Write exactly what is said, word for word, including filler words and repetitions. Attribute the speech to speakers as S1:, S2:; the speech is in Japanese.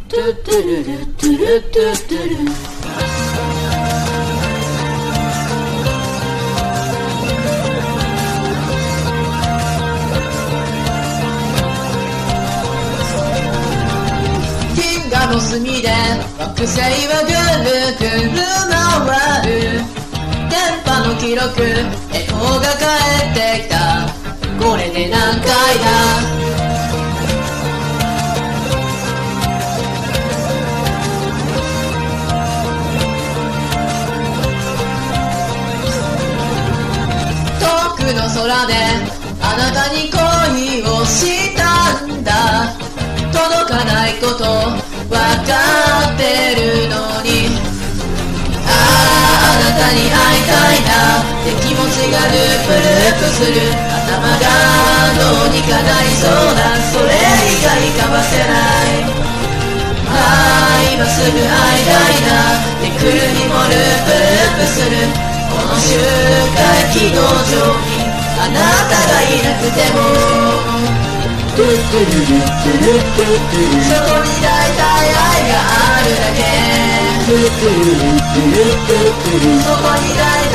S1: トゥトゥルルトゥルトゥトゥル銀河の隅で惑星はぐるぐる回る電波の記録エコーが返ってきたこれで何回だの空であなたに恋をしたんだ届かないことわかってるのにあああなたに会いたいなって気持ちがループループする頭がどうにかなりそうだそれ以外かわせないああ今すぐ会いたいなって来るにもループループするこの周回軌道上にあなたがいなくてもそこに大体愛があるだけそこに大体